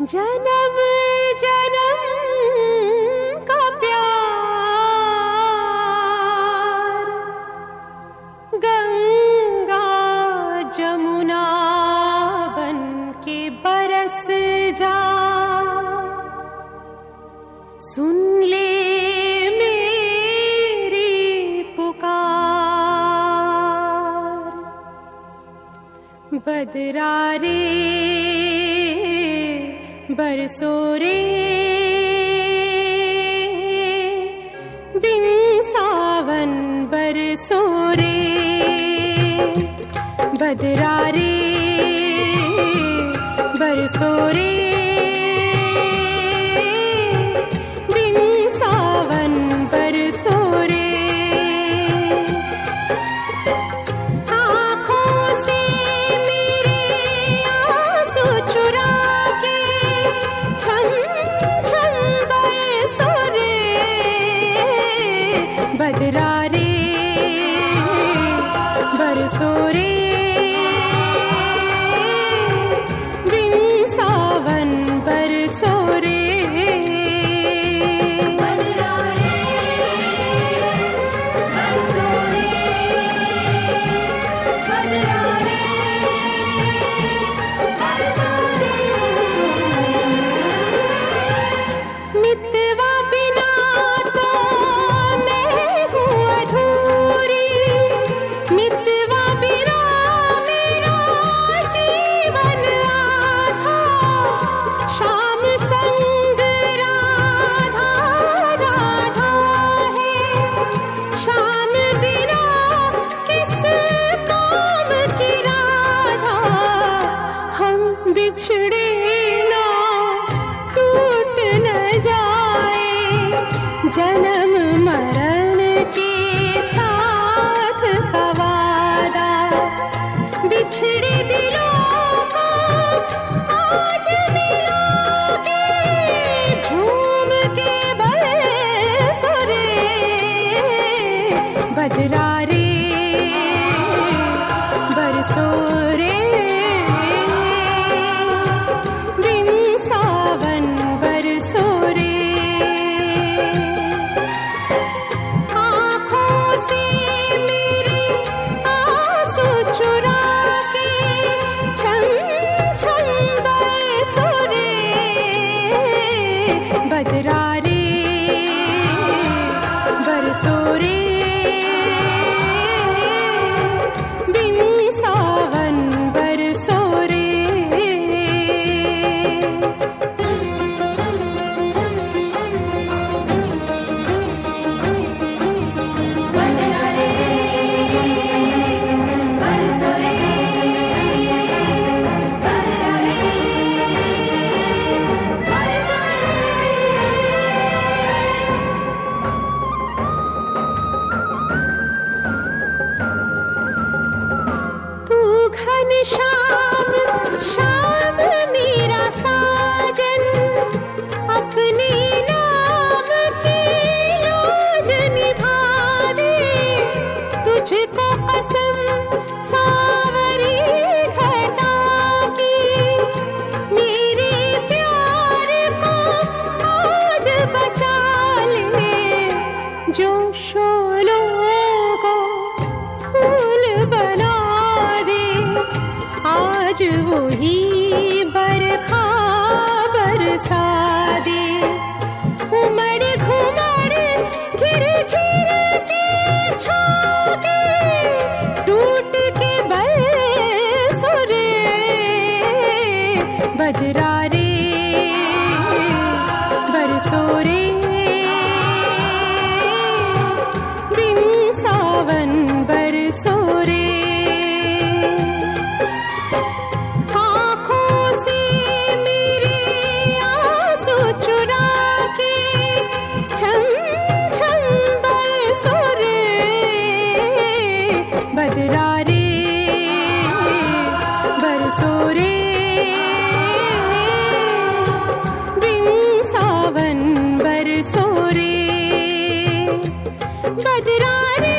जन्म जन्म का प्यार गंगा जमुना बन के बरस जा। सुन ले मेरी पुकार, बदरा रे बरसो रे बिन सावन बरसो रे। बदरा रे बरसो रे बिन सावन बरसो रे। आँखों से मेरे आंसू चुरा के छम छम बरसो रे। बदरा रे बरसो रे बिन सावन बरसो रे। बदरा रे बरसो रे, बदरा रे बरसो रे। मितवा बिना तो मैं हूँ अधूरी, मितवा बिना मेरा जीवन आधा। शाम संग राधा राधा है, शाम बिना किस काम की राधा। हम बिछड़े ना टूट न जाए, जन्म मरण के साथ का वादा। बिछड़े दिलों को आज मिलोगे, झूम के बरसो रे। बदरा रे बरसो रे बिन सावन बरसो रे। आँखों से मेरे आंसू चुरा के छम छम बरसो रे। बदरा रे बरसो रे बिन सावन बरसो रे। बदरा रे बरसो रे, बदरा रे बरसो रे। तू घनश्याम श्याम मेरा साजन, अपने नाम की लाज निभा दे। तुझको कसम सावरी घटा की, मेरे प्यार को आज बचा ले। जो शोलों को फूल बना दे, आज वही बरखा बरसा दे। उमड़ घुमड़ घिर घिर के छाके, टूट के बरसो रे। बदरा रे बरसो रे बिन सावन बरसो रे। आँखों से मेरे आंसू चुरा के छम छम बरसो रे। बदरा रे बरसो रे बिन सावन बरसो रे। बदरा रे